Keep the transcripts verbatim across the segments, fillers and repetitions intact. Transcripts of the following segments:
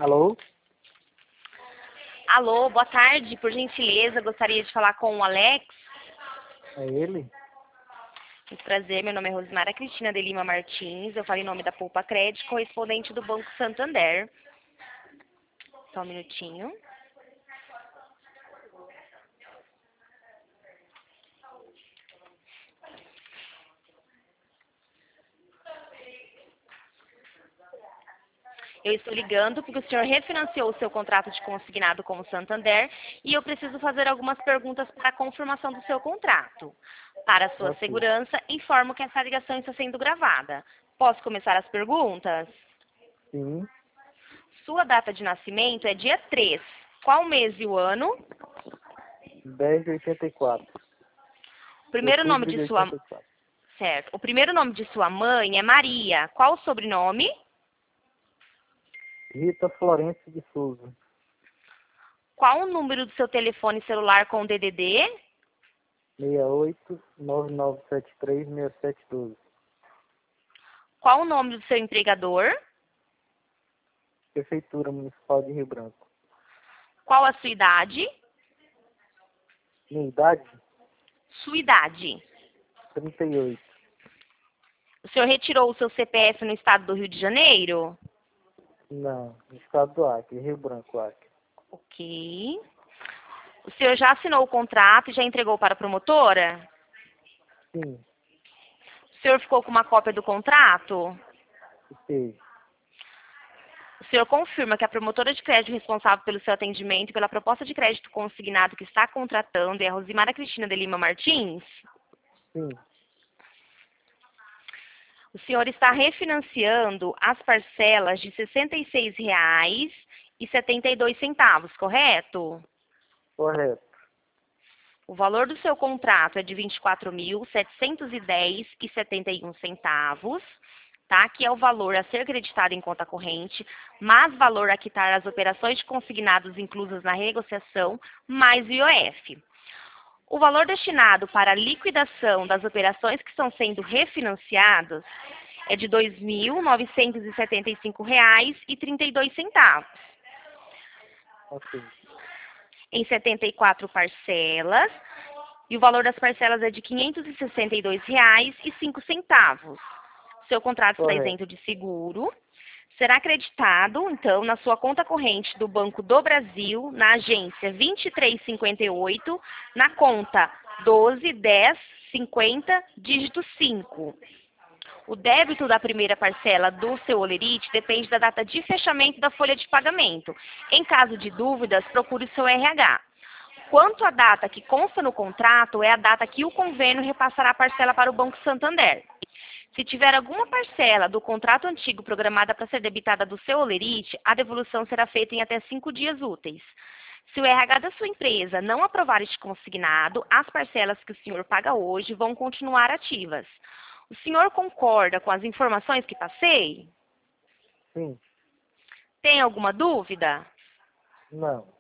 Alô? Alô, boa tarde. Por gentileza, gostaria de falar com o Alex. É ele? Muito prazer, meu nome é Rosimara Cristina de Lima Martins. Eu falo em nome da Poupa Crédito, correspondente do Banco Santander. Só um minutinho. Eu estou ligando porque o senhor refinanciou o seu contrato de consignado com o Santander e eu preciso fazer algumas perguntas para a confirmação do seu contrato. Para a sua Ok. segurança, informo que essa ligação está sendo gravada. Posso começar as perguntas? Sim. Sua data de nascimento é dia três. Qual mês e o ano? dez de oitenta e quatro. O primeiro nome Outubro de de sua... oitenta e quatro. Certo. O primeiro nome de sua mãe é Maria. Qual o sobrenome? Rita Florencio de Souza. Qual o número do seu telefone celular com D D D? seis oito nove nove sete três seis sete um dois. Qual o nome do seu empregador? Prefeitura Municipal de Rio Branco. Qual a sua idade? Minha idade? Sua idade. trinta e oito. O senhor retirou o seu C P F no estado do Rio de Janeiro? Não, no estado do Acre, Rio Branco, Acre. Ok. O senhor já assinou o contrato e já entregou para a promotora? Sim, O senhor ficou com uma cópia do contrato? fiquei. O senhor confirma que a promotora de crédito responsável pelo seu atendimento e pela proposta de crédito consignado que está contratando é a Rosimara Cristina de Lima Martins? Sim, O senhor está refinanciando as parcelas de sessenta e seis reais e setenta e dois centavos, correto? correto. O valor do seu contrato é de vinte e quatro mil setecentos e dez reais e setenta e um centavos, tá? Que é o valor a ser creditado em conta corrente, mais valor a quitar as operações de consignados inclusas na renegociação, mais I O F. O valor destinado para a liquidação das operações que estão sendo refinanciadas é de dois mil novecentos e setenta e cinco reais e trinta e dois centavos. Ok. Em setenta e quatro parcelas, e o valor das parcelas é de quinhentos e sessenta e dois reais e cinco centavos. Seu contrato está Correto. isento de seguro. Será acreditado, então, na sua conta corrente do Banco do Brasil, na agência vinte e três cinquenta e oito, na conta doze dez cinquenta, dígito cinco. O débito da primeira parcela do seu holerite depende da data de fechamento da folha de pagamento. Em caso de dúvidas, procure o seu R H. Quanto à data que consta no contrato, é a data que o convênio repassará a parcela para o Banco Santander. Se tiver alguma parcela do contrato antigo programada para ser debitada do seu holerite, a devolução será feita em até cinco dias úteis. Se o R H da sua empresa não aprovar este consignado, as parcelas que o senhor paga hoje vão continuar ativas. O senhor concorda com as informações que passei? Sim. Tem alguma dúvida? Não.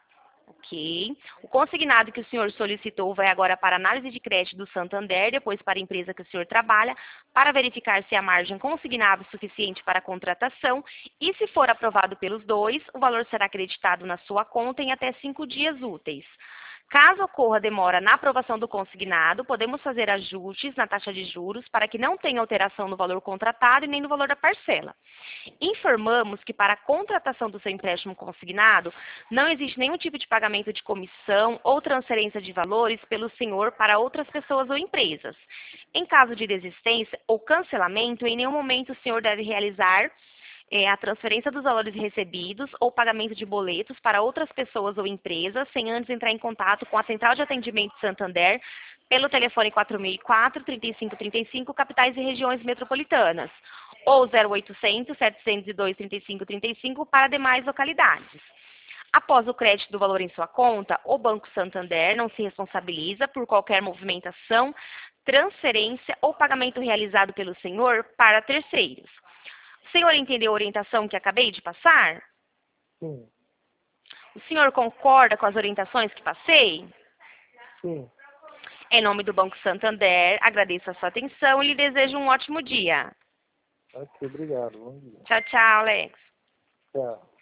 Ok. O consignado que o senhor solicitou vai agora para a análise de crédito do Santander, depois para a empresa que o senhor trabalha, para verificar se a margem consignável é suficiente para a contratação e, se for aprovado pelos dois, o valor será acreditado na sua conta em até cinco dias úteis. Caso ocorra demora na aprovação do consignado, podemos fazer ajustes na taxa de juros para que não tenha alteração no valor contratado e nem no valor da parcela. Informamos que para a contratação do seu empréstimo consignado, não existe nenhum tipo de pagamento de comissão ou transferência de valores pelo senhor para outras pessoas ou empresas. Em caso de desistência ou cancelamento, em nenhum momento o senhor deve realizar É, a transferência dos valores recebidos ou pagamento de boletos para outras pessoas ou empresas, sem antes entrar em contato com a Central de Atendimento Santander pelo telefone quatro mil e quatro, trinta e cinco trinta e cinco, capitais e regiões metropolitanas, ou zero oitocentos, setecentos e dois, trinta e cinco trinta e cinco para demais localidades. Após o crédito do valor em sua conta, o Banco Santander não se responsabiliza por qualquer movimentação, transferência ou pagamento realizado pelo senhor para terceiros. O senhor entendeu a orientação que acabei de passar? Sim. O senhor concorda com as orientações que passei? Sim. Em nome do Banco Santander, agradeço a sua atenção e lhe desejo um ótimo dia. Ok, obrigado. Bom dia. Tchau, tchau, Alex. Tchau.